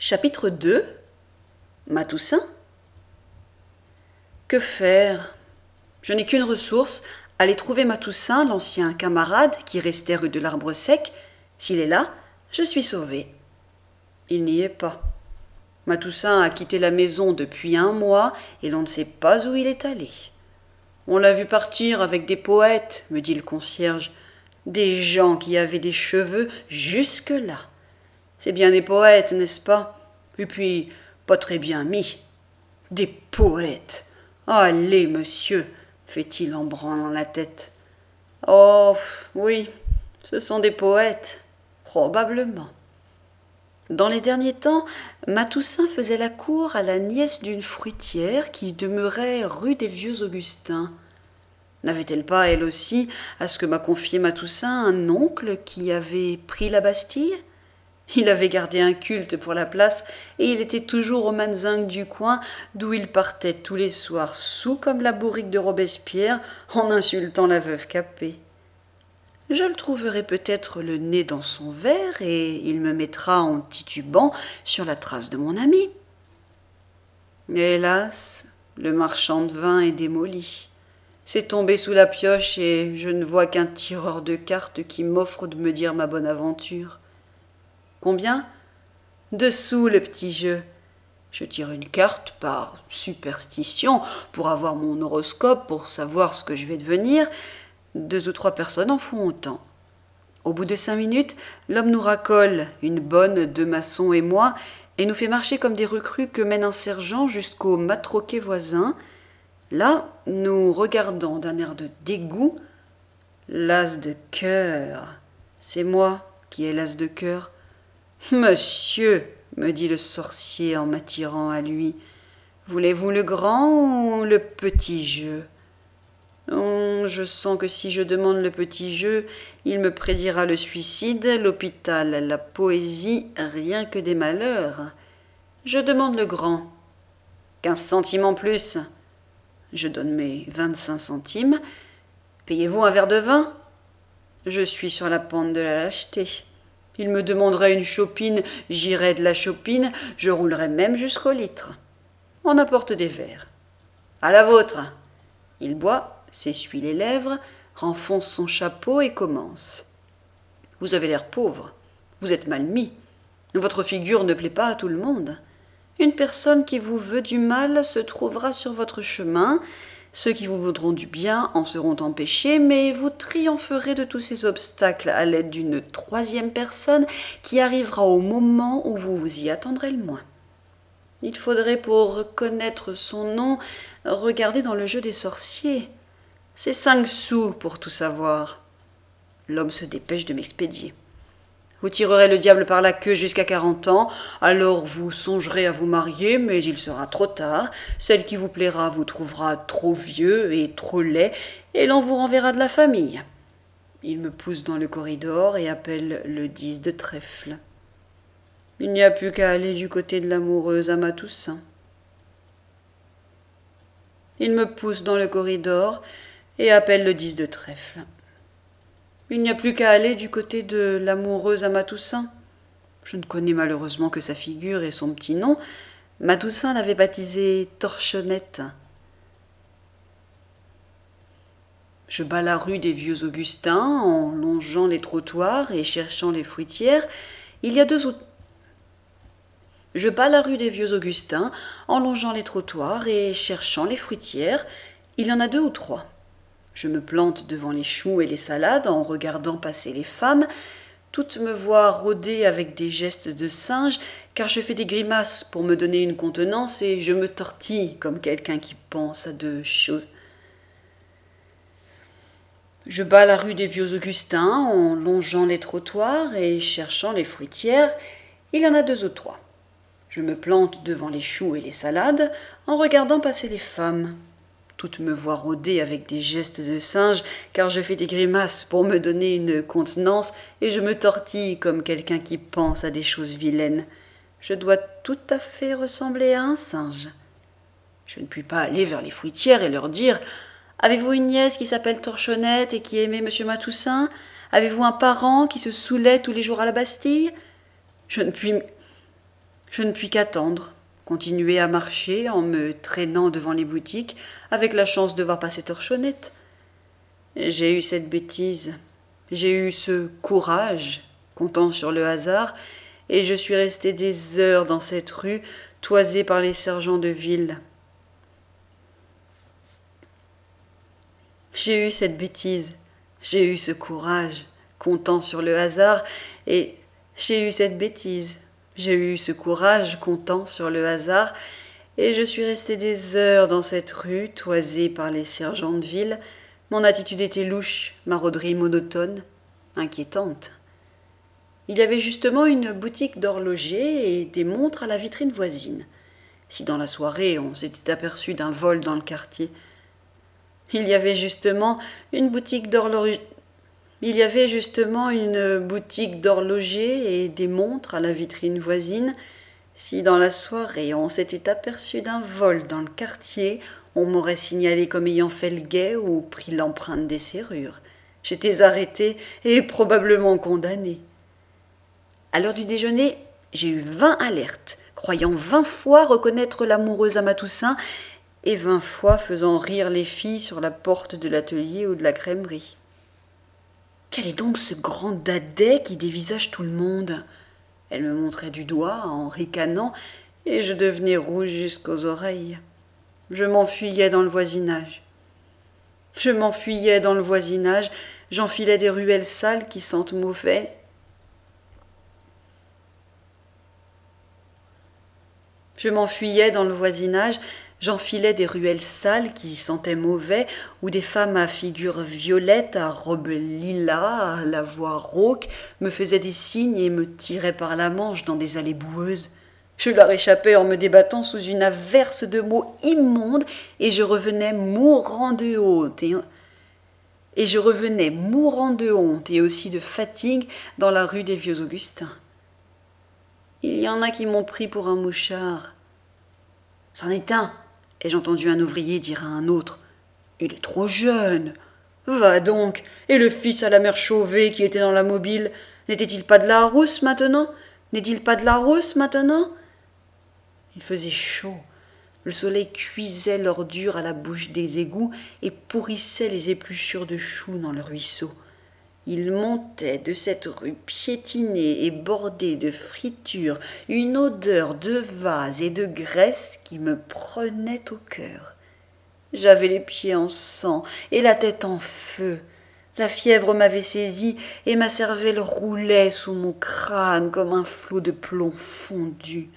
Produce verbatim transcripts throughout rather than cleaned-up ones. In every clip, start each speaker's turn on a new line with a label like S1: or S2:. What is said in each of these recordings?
S1: Chapitre deux. Matoussin. Que faire? Je n'ai qu'une ressource, aller trouver Matoussin, l'ancien camarade qui restait rue de l'Arbre Sec. S'il est là, je suis sauvé. Il n'y est pas. Matoussin a quitté la maison depuis un mois et l'on ne sait pas où il est allé. On l'a vu partir avec des poètes, me dit le concierge, des gens qui avaient des cheveux jusque-là. C'est bien des poètes, n'est-ce pas? Et puis, pas très bien mis. Des poètes. Allez, monsieur, fait-il en branlant la tête. Oh, oui, ce sont des poètes, probablement. Dans les derniers temps, Matoussin faisait la cour à la nièce d'une fruitière qui demeurait rue des Vieux Augustins. N'avait-elle pas, elle aussi, à ce que m'a confié Matoussin, un oncle qui avait pris la Bastille? Il avait gardé un culte pour la place, et il était toujours au manzingue du coin, d'où il partait tous les soirs, saoul comme la bourrique de Robespierre, en insultant la veuve Capet. Je le trouverai peut-être le nez dans son verre, et il me mettra en titubant sur la trace de mon ami. Hélas, le marchand de vin est démoli. C'est tombé sous la pioche, et je ne vois qu'un tireur de cartes qui m'offre de me dire ma bonne aventure. Combien? Deux sous le petit jeu. Je tire une carte par superstition pour avoir mon horoscope, pour savoir ce que je vais devenir. Deux ou trois personnes en font autant. Au bout de cinq minutes, l'homme nous racole, une bonne, deux maçons et moi, et nous fait marcher comme des recrues que mène un sergent jusqu'au matroquet voisin. Là, nous regardons d'un air de dégoût. L'as de cœur. C'est moi qui ai l'as de cœur. Monsieur, me dit le sorcier en m'attirant à lui, voulez-vous le grand ou le petit jeu? Oh, je sens que si je demande le petit jeu, il me prédira le suicide, l'hôpital, la poésie, rien que des malheurs. Je demande le grand. Quinze centimes en plus. Je donne mes vingt-cinq centimes. Payez-vous un verre de vin? Je suis sur la pente de la lâcheté. Il me demanderait une chopine, j'irais de la chopine, je roulerais même jusqu'au litre. On apporte des verres. À la vôtre. Il boit, s'essuie les lèvres, renfonce son chapeau et commence. Vous avez l'air pauvre, vous êtes mal mis. Votre figure ne plaît pas à tout le monde. Une personne qui vous veut du mal se trouvera sur votre chemin. Ceux qui vous voudront du bien en seront empêchés, mais vous triompherez de tous ces obstacles à l'aide d'une troisième personne qui arrivera au moment où vous vous y attendrez le moins. Il faudrait, pour reconnaître son nom, regarder dans le jeu des sorciers. C'est cinq sous pour tout savoir. L'homme se dépêche de m'expédier. Vous tirerez le diable par la queue jusqu'à quarante ans, alors vous songerez à vous marier, mais il sera trop tard. Celle qui vous plaira vous trouvera trop vieux et trop laid, et l'on vous renverra de la famille. Il me pousse dans le corridor et appelle le dix de trèfle. Il n'y a plus qu'à aller du côté de l'amoureuse à Matoussin. Il me pousse dans le corridor et appelle le dix de trèfle. Il n'y a plus qu'à aller du côté de l'amoureuse à Matoussin. Je ne connais malheureusement que sa figure et son petit nom. Matoussin l'avait baptisée Torchonnette. Je bats la rue des Vieux Augustins en longeant les trottoirs et cherchant les fruitières. Il y a deux ou... Je bats la rue des Vieux Augustins en longeant les trottoirs et cherchant les fruitières. Il y en a deux ou trois. Je me plante devant les choux et les salades en regardant passer les femmes. Toutes me voient rôder avec des gestes de singe, car je fais des grimaces pour me donner une contenance et je me tortille comme quelqu'un qui pense à deux choses. Je bats la rue des Vieux Augustins en longeant les trottoirs et cherchant les fruitières. Il y en a deux ou trois. Je me plante devant les choux et les salades en regardant passer les femmes. Toutes me voient rôder avec des gestes de singe, car je fais des grimaces pour me donner une contenance, et je me tortille comme quelqu'un qui pense à des choses vilaines. Je dois tout à fait ressembler à un singe. Je ne puis pas aller vers les fruitières et leur dire « Avez-vous une nièce qui s'appelle Torchonnette et qui aimait monsieur Matoussin? Avez-vous un parent qui se saoulait tous les jours à la Bastille ?» Je ne puis... Je ne puis qu'attendre, continuer à marcher en me traînant devant les boutiques, avec la chance de voir passer Torchonnette. J'ai eu cette bêtise, j'ai eu ce courage, comptant sur le hasard, et je suis resté des heures dans cette rue, toisée par les sergents de ville. J'ai eu cette bêtise, j'ai eu ce courage, comptant sur le hasard, et j'ai eu cette bêtise, j'ai eu ce courage, comptant sur le hasard, et je suis resté des heures dans cette rue, toisée par les sergents de ville. Mon attitude était louche, ma rôderie monotone, inquiétante. Il y avait justement une boutique d'horloger et des montres à la vitrine voisine. Si dans la soirée on s'était aperçu d'un vol dans le quartier. Il y avait justement une boutique d'horloger. Il y avait justement une boutique d'horloger et des montres à la vitrine voisine. Si dans la soirée on s'était aperçu d'un vol dans le quartier, on m'aurait signalé comme ayant fait le guet ou pris l'empreinte des serrures. J'étais arrêté et probablement condamné. À l'heure du déjeuner, j'ai eu vingt alertes, croyant vingt fois reconnaître l'amoureuse à Matoussin et vingt fois faisant rire les filles sur la porte de l'atelier ou de la crèmerie. Quel est donc ce grand dadais qui dévisage tout le monde ? Elle me montrait du doigt en ricanant et je devenais rouge jusqu'aux oreilles. Je m'enfuyais dans le voisinage. Je m'enfuyais dans le voisinage, j'enfilais des ruelles sales qui sentent mauvais. Je m'enfuyais dans le voisinage, j'enfilais des ruelles sales qui sentaient mauvais, où des femmes à figure violette, à robe lilas, à la voix rauque, me faisaient des signes et me tiraient par la manche dans des allées boueuses. Je leur échappais en me débattant sous une averse de mots immondes, et je revenais mourant de honte et, et je revenais mourant de honte et aussi de fatigue dans la rue des Vieux Augustins. Il y en a qui m'ont pris pour un mouchard. C'en est un, ai-je entendu un ouvrier dire à un autre. Il est trop jeune. Va donc, et le fils à la mère Chauvet qui était dans la mobile, n'était-il pas de la rousse maintenant? N'est-il pas de la rousse maintenant? Il faisait chaud. Le soleil cuisait l'ordure à la bouche des égouts et pourrissait les épluchures de choux dans le ruisseau. Il montait de cette rue piétinée et bordée de fritures une odeur de vase et de graisse qui me prenait au cœur. J'avais les pieds en sang et la tête en feu. La fièvre m'avait saisi et ma cervelle roulait sous mon crâne comme un flot de plomb fondu.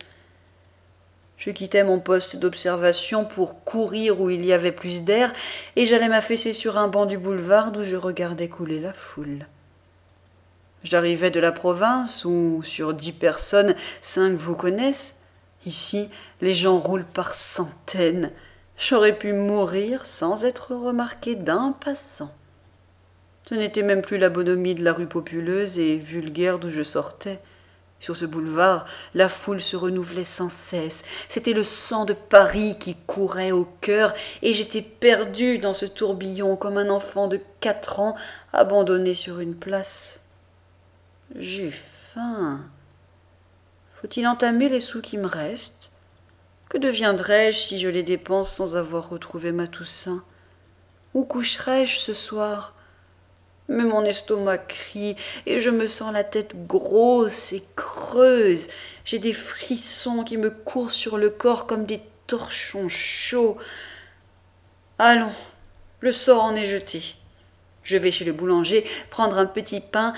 S1: Je quittais mon poste d'observation pour courir où il y avait plus d'air, et j'allais m'affaisser sur un banc du boulevard d'où je regardais couler la foule. J'arrivais de la province où, sur dix personnes, cinq vous connaissent. Ici, les gens roulent par centaines. J'aurais pu mourir sans être remarqué d'un passant. Ce n'était même plus la bonhomie de la rue populeuse et vulgaire d'où je sortais. Sur ce boulevard, la foule se renouvelait sans cesse. C'était le sang de Paris qui courait au cœur, et j'étais perdu dans ce tourbillon comme un enfant de quatre ans abandonné sur une place. J'ai faim. Faut-il entamer les sous qui me restent? Que deviendrais-je si je les dépense sans avoir retrouvé ma Toussaint? Où coucherais-je ce soir? Mais mon estomac crie et je me sens la tête grosse et creuse. J'ai des frissons qui me courent sur le corps comme des torchons chauds. Allons, le sort en est jeté. Je vais chez le boulanger prendre un petit pain.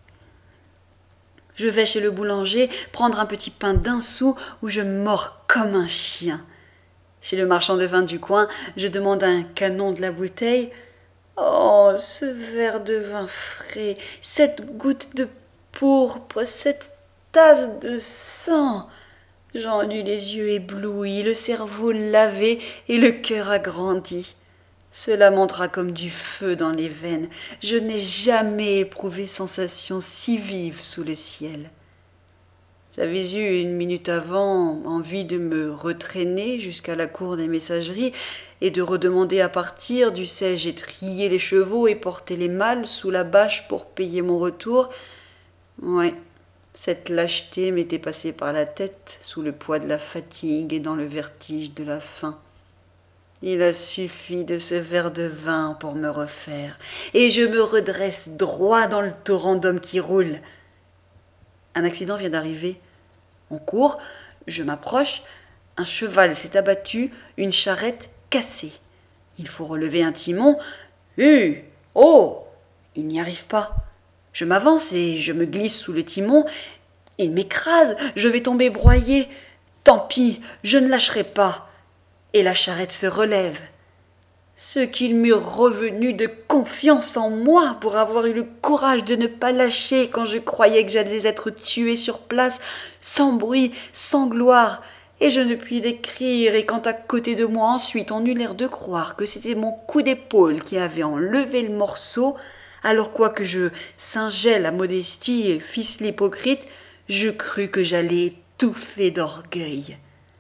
S1: Je vais chez le boulanger prendre un petit pain d'un sou où je mords comme un chien. Chez le marchand de vin du coin, je demande un canon de la bouteille. Oh, ce verre de vin frais, cette goutte de pourpre, cette tasse de sang. J'en eus les yeux éblouis, le cerveau lavé et le cœur agrandi. Cela montra comme du feu dans les veines. Je n'ai jamais éprouvé sensation si vive sous le ciel. J'avais eu une minute avant envie de me retraîner jusqu'à la cour des messageries et de redemander à partir, dussé-je étriller les chevaux et porter les malles sous la bâche pour payer mon retour. Ouais, Cette lâcheté m'était passée par la tête sous le poids de la fatigue et dans le vertige de la faim. Il a suffi de ce verre de vin pour me refaire, et je me redresse droit dans le torrent d'hommes qui roule. Un accident vient d'arriver. On court, je m'approche, un cheval s'est abattu, une charrette cassée. Il faut relever un timon. Hue! Oh! Il n'y arrive pas. Je m'avance et je me glisse sous le timon. Il m'écrase, je vais tomber broyé. Tant pis, je ne lâcherai pas. Et la charrette se relève. Ce qu'il m'est revenu de confiance en moi pour avoir eu le courage de ne pas lâcher quand je croyais que j'allais être tué sur place, sans bruit, sans gloire, et je ne puis l'écrire, et quand à côté de moi ensuite on eut l'air de croire que c'était mon coup d'épaule qui avait enlevé le morceau, alors quoique je singeais la modestie et fisse l'hypocrite, je crus que j'allais étouffer d'orgueil.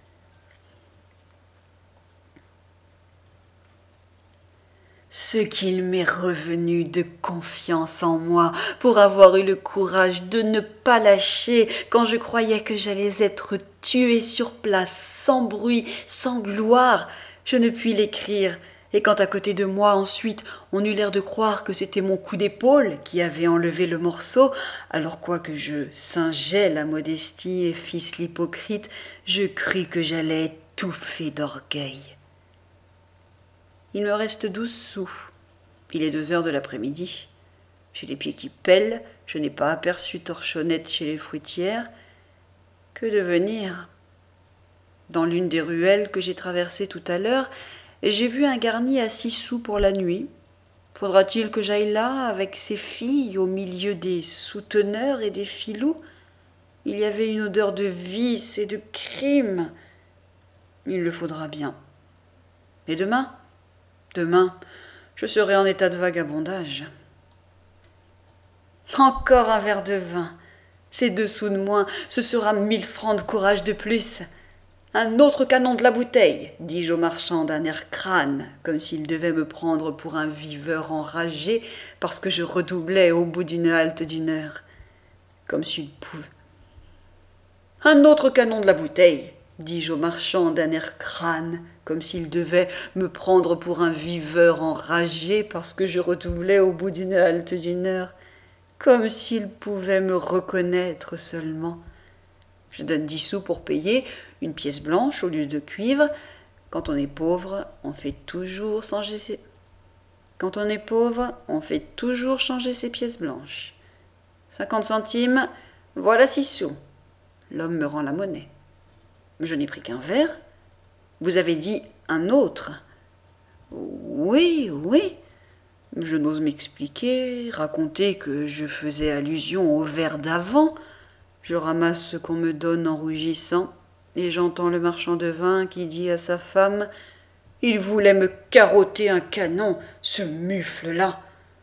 S1: Ce qu'il m'est revenu de confiance en moi pour avoir eu le courage de ne pas lâcher quand je croyais que j'allais être tué sur place, sans bruit, sans gloire, je ne puis l'écrire, et quand à côté de moi ensuite on eut l'air de croire que c'était mon coup d'épaule qui avait enlevé le morceau, alors quoique je singeais la modestie et fisse l'hypocrite, je crus que j'allais étouffer d'orgueil. Il me reste douze sous. Il est deux heures de l'après-midi. J'ai les pieds qui pèlent, je n'ai pas aperçu Torchonnette chez les fruitières. Que devenir ? Dans l'une des ruelles que j'ai traversées tout à l'heure, j'ai vu un garni à six sous pour la nuit. Faudra-t-il que j'aille là, avec ces filles, au milieu des souteneurs et des filous ? Il y avait une odeur de vice et de crime. Il le faudra bien. Et demain ? Demain, je serai en état de vagabondage. Encore un verre de vin. C'est deux sous de moins, ce sera mille francs de courage de plus. Un autre canon de la bouteille, dis-je au marchand d'un air crâne, comme s'il devait me prendre pour un viveur enragé parce que je redoublais au bout d'une halte d'une heure. Comme s'il pouvait. Un autre canon de la bouteille, dis-je au marchand d'un air crâne, comme s'il devait me prendre pour un viveur enragé parce que je redoublais au bout d'une halte d'une heure, comme s'il pouvait me reconnaître seulement. Je donne dix sous pour payer une pièce blanche au lieu de cuivre. Quand on est pauvre, on fait toujours changer ses... Quand on est pauvre, on fait toujours changer ses pièces blanches. Cinquante centimes, voilà six sous. L'homme me rend la monnaie. Je n'ai pris qu'un verre. Vous avez dit un autre. Oui, oui. Je n'ose m'expliquer, raconter que je faisais allusion au verre d'avant. Je ramasse ce qu'on me donne en rougissant, et j'entends le marchand de vin qui dit à sa femme « Il voulait me carotter un canon, ce mufle-là !»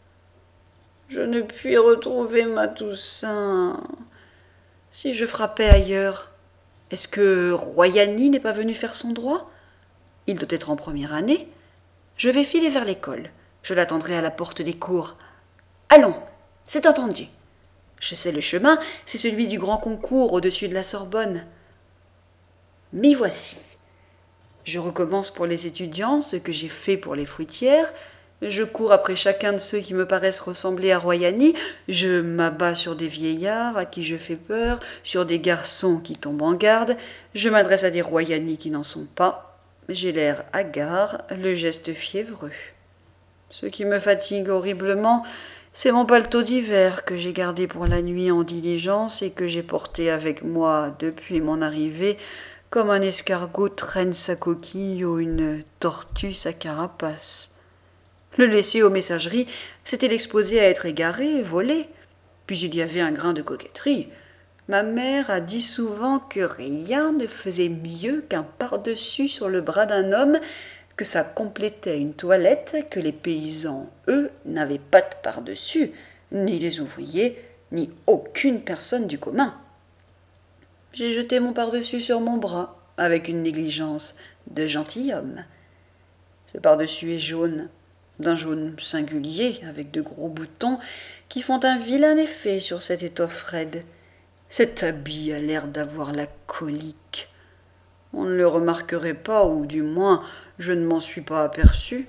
S1: Je ne puis retrouver ma Toussaint. Si je frappais ailleurs, est-ce que Royani n'est pas venu faire son droit ? Il doit être en première année. Je vais filer vers l'école. Je l'attendrai à la porte des cours. Allons, c'est entendu. Je sais le chemin, c'est celui du grand concours au-dessus de la Sorbonne. M'y voici. Je recommence pour les étudiants ce que j'ai fait pour les fruitières. Je cours après chacun de ceux qui me paraissent ressembler à Royani. Je m'abats sur des vieillards à qui je fais peur, sur des garçons qui tombent en garde. Je m'adresse à des Royani qui n'en sont pas. J'ai l'air hagard, le geste fiévreux. Ce qui me fatigue horriblement, c'est mon paletot d'hiver que j'ai gardé pour la nuit en diligence et que j'ai porté avec moi depuis mon arrivée, comme un escargot traîne sa coquille ou une tortue sa carapace. Le laisser aux messageries, c'était l'exposer à être égaré, volé. Puis il y avait un grain de coquetterie. Ma mère a dit souvent que rien ne faisait mieux qu'un pardessus sur le bras d'un homme, que ça complétait une toilette, que les paysans, eux, n'avaient pas de pardessus, ni les ouvriers, ni aucune personne du commun. J'ai jeté mon pardessus sur mon bras, avec une négligence de gentilhomme. Ce pardessus est jaune, d'un jaune singulier, avec de gros boutons qui font un vilain effet sur cette étoffe raide. Cet habit a l'air d'avoir la colique. On ne le remarquerait pas, ou du moins je ne m'en suis pas aperçu.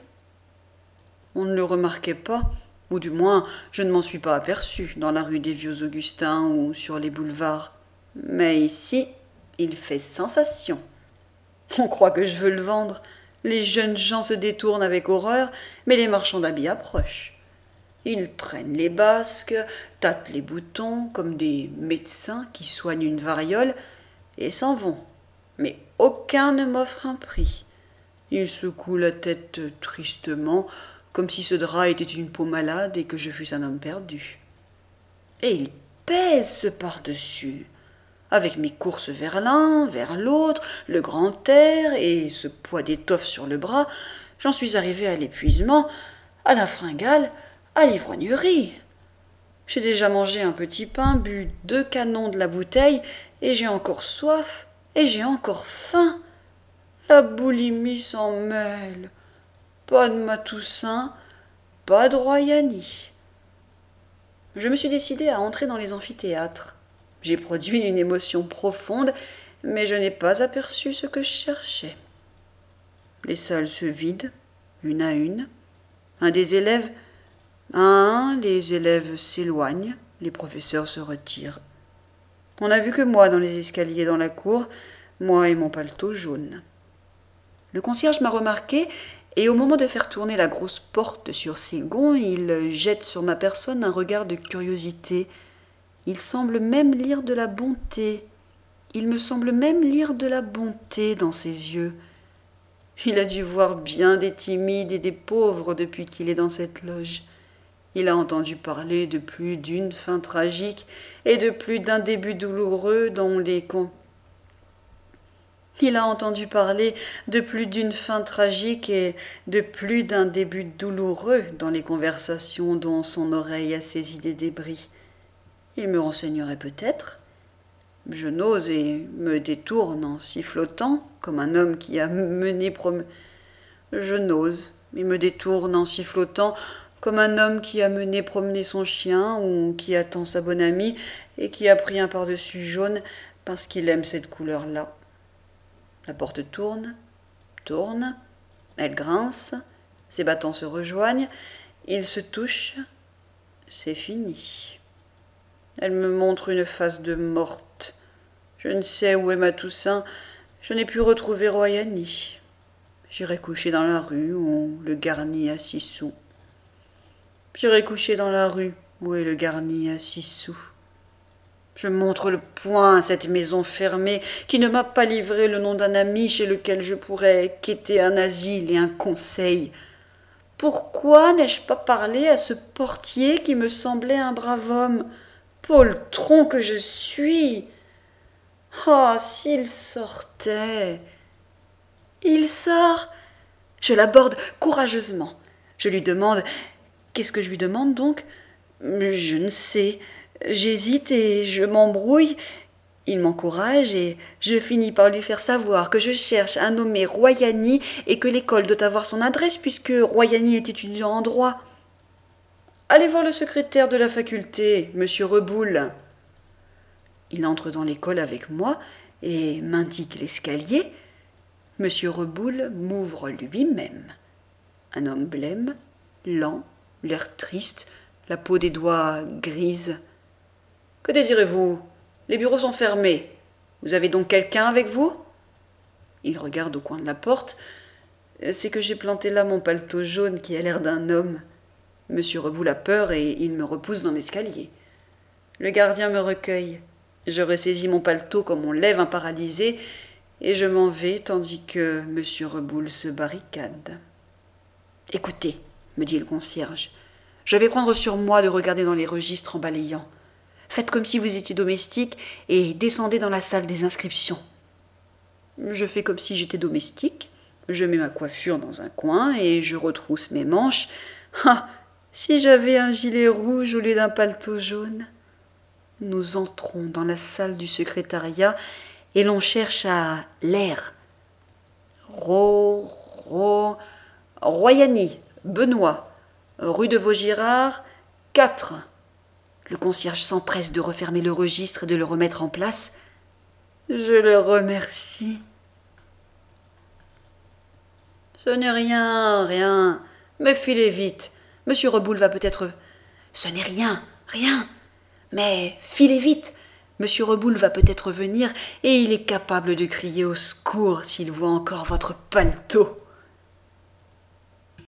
S1: On ne le remarquait pas, ou du moins je ne m'en suis pas aperçu dans la rue des Vieux Augustins ou sur les boulevards. Mais ici, il fait sensation. On croit que je veux le vendre. Les jeunes gens se détournent avec horreur, mais les marchands d'habits approchent. Ils prennent les basques, tâtent les boutons comme des médecins qui soignent une variole et s'en vont. Mais aucun ne m'offre un prix. Ils secouent la tête tristement, comme si ce drap était une peau malade et que je fusse un homme perdu. Et ils pèsent ce par-dessus. Avec mes courses vers l'un, vers l'autre, le grand air et ce poids d'étoffe sur le bras, j'en suis arrivé à l'épuisement, à la fringale, à l'ivrognerie. J'ai déjà mangé un petit pain, bu deux canons de la bouteille, et j'ai encore soif, et j'ai encore faim. La boulimie s'en mêle. Pas de Matoussin, pas de Royani. Je me suis décidé à entrer dans les amphithéâtres. J'ai produit une émotion profonde, mais je n'ai pas aperçu ce que je cherchais. Les salles se vident, une à une. Un des élèves, un à un, les élèves s'éloignent, les professeurs se retirent. On n'a vu que moi dans les escaliers dans la cour, moi et mon paletot jaune. Le concierge m'a remarqué, et au moment de faire tourner la grosse porte sur ses gonds, il jette sur ma personne un regard de curiosité. Il semble même lire de la bonté. Il me semble même lire de la bonté dans ses yeux. Il a dû voir bien des timides et des pauvres depuis qu'il est dans cette loge. Il a entendu parler de plus d'une fin tragique et de plus d'un début douloureux dont les con... Il a entendu parler de plus d'une fin tragique et de plus d'un début douloureux dans les conversations dont son oreille a saisi des débris. Il me renseignerait peut-être. Je n'ose et me détourne en sifflotant, comme un homme qui a mené prom... Je n'ose et me détourne en sifflotant, comme un homme qui a mené promener son chien ou qui attend sa bonne amie et qui a pris un par-dessus jaune parce qu'il aime cette couleur-là. La porte tourne, tourne, elle grince, ses battants se rejoignent, ils se touchent, c'est fini. Elle me montre une face de morte. Je ne sais où est Matoussin, je n'ai pu retrouver Royani. J'irai coucher dans la rue où le garni a six sous. J'irai coucher dans la rue où est le garni à six sous. Je montre le poing à cette maison fermée qui ne m'a pas livré le nom d'un ami chez lequel je pourrais quêter un asile et un conseil. Pourquoi n'ai-je pas parlé à ce portier qui me semblait un brave homme? Poltron que je suis! Ah, s'il sortait! Il sort! Je l'aborde courageusement. Je lui demande... Qu'est-ce que je lui demande donc? Je ne sais. J'hésite et je m'embrouille. Il m'encourage et je finis par lui faire savoir que je cherche un nommé Royani et que l'école doit avoir son adresse puisque Royani est étudiant en droit. Allez voir le secrétaire de la faculté, monsieur Reboul. Il entre dans l'école avec moi et m'indique l'escalier. Monsieur Reboul m'ouvre lui-même. Un homme blême, lent, l'air triste, la peau des doigts grise. Que désirez-vous? Les bureaux sont fermés. Vous avez donc quelqu'un avec vous? Il regarde au coin de la porte. C'est que j'ai planté là mon paletot jaune qui a l'air d'un homme. Monsieur Reboul a peur et il me repousse dans l'escalier. Le gardien me recueille. Je ressaisis mon paletot comme on lève un paralysé et je m'en vais tandis que monsieur Reboul se barricade. Écoutez, me dit le concierge, je vais prendre sur moi de regarder dans les registres en balayant. Faites comme si vous étiez domestique et descendez dans la salle des inscriptions. Je fais comme si j'étais domestique, je mets ma coiffure dans un coin et je retrousse mes manches. Ah, si j'avais un gilet rouge au lieu d'un paletot jaune. Nous entrons dans la salle du secrétariat et l'on cherche à l'air. Ro, ro, Royani, Benoît, rue de Vaugirard, quatre. Le concierge s'empresse de refermer le registre et de le remettre en place. Je le remercie. Ce n'est rien, rien. Mais filez vite. Monsieur Reboul va peut-être... Ce n'est rien, rien. Mais filez vite. Monsieur Reboul va peut-être venir et il est capable de crier au secours s'il voit encore votre paletot.